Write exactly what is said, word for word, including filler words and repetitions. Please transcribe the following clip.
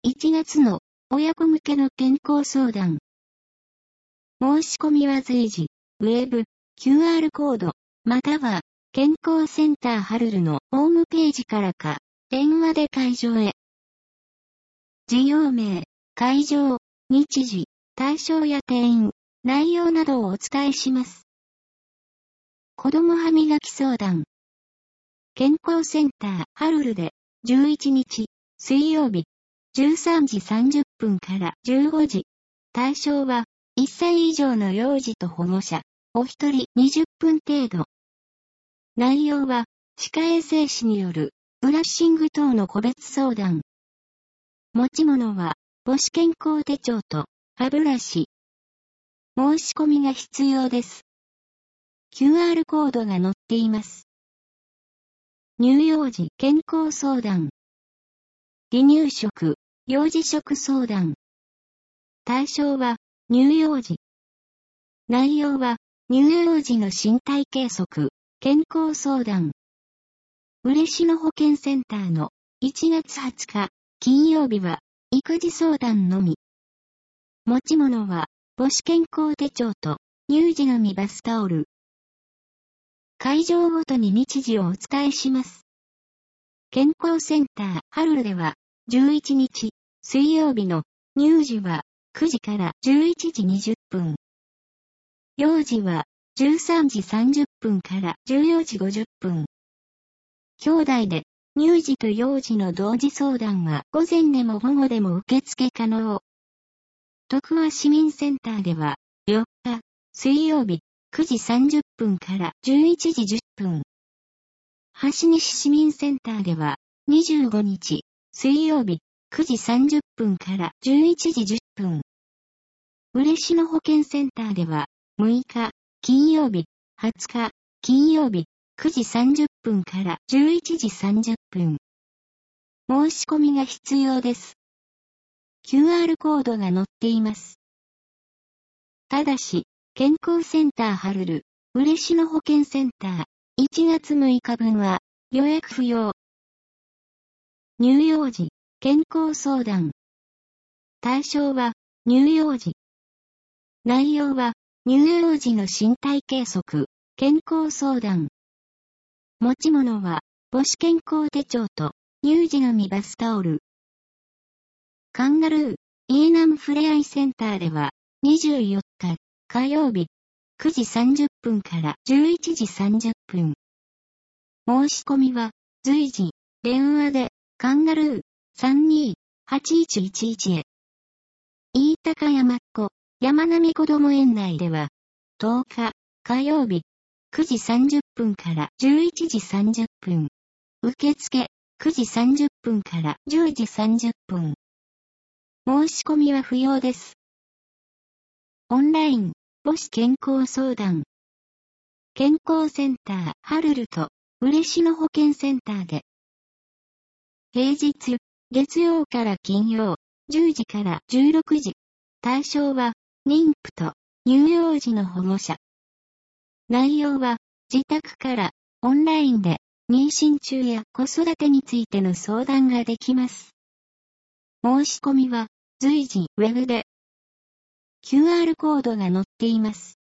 いちがつの親子向けの健康相談。申し込みは随時、ウェブ、キューアール コード、または、健康センターハルルのホームページからか、電話で会場へ。事業名、会場、日時、対象や定員、内容などをお伝えします。子供歯磨き相談。健康センターハルルで、じゅういちにち、水曜日、じゅうさんじさんじゅっぷんからじゅうごじ。対象は、いっさい以上の幼児と保護者、お一人にじゅっぷん程度。内容は、歯科衛生士による、ブラッシング等の個別相談。持ち物は、母子健康手帳と、歯ブラシ。申し込みが必要です。キューアール コードが載っています。乳幼児健康相談。離乳食、幼児食相談。対象は、乳幼児。内容は、乳幼児の身体計測、健康相談。嬉野保健センターのいちがつはつか、金曜日は、育児相談のみ。持ち物は、母子健康手帳と、乳児のみバスタオル。会場ごとに日時をお伝えします。健康センターハルルでは、じゅういちにち、水曜日の乳児はくじからじゅういちじにじゅっぷん。幼児はじゅうさんじさんじゅっぷんからじゅうよじごじゅっぷん。兄弟で乳児と幼児の同時相談は午前でも午後でも受付可能。徳和市民センターではよっか、水曜日くじさんじゅっぷんからじゅういちじじゅっぷん。橋西市民センターではにじゅうごにち、水曜日くじさんじゅっぷんからじゅういちじじゅっぷん。嬉野保健センターではむいか、金曜日、はつか、金曜日くじさんじゅっぷんからじゅういちじさんじゅっぷん。申し込みが必要です。キューアール コードが載っています。ただし、健康センターハルル、嬉野保健センター、いちがつむいかぶんは予約不要。乳幼児健康相談。対象は乳幼児。内容は乳幼児の身体計測、健康相談。持ち物は母子健康手帳と乳児のみバスタオル。カンガルー、イーナムふれあいセンターではにじゅうよっか火曜日くじさんじゅっぷんからじゅういちじさんじゅっぷん。申し込みは随時電話でカンガルー さんにーはちいちいちいち へ。飯高山っ子山並こども園内ではとおか火曜日くじさんじゅっぷんからじゅういちじさんじゅっぷん。受付くじさんじゅっぷんからじゅうじさんじゅっぷん。申し込みは不要です。オンライン母子健康相談。健康センターハルルと嬉野保健センターで。平日、月曜から金曜、じゅうじからじゅうろくじ。対象は、妊婦と乳幼児の保護者。内容は、自宅からオンラインで妊娠中や子育てについての相談ができます。申し込みは、随時ウェブで。キューアール コードが載っています。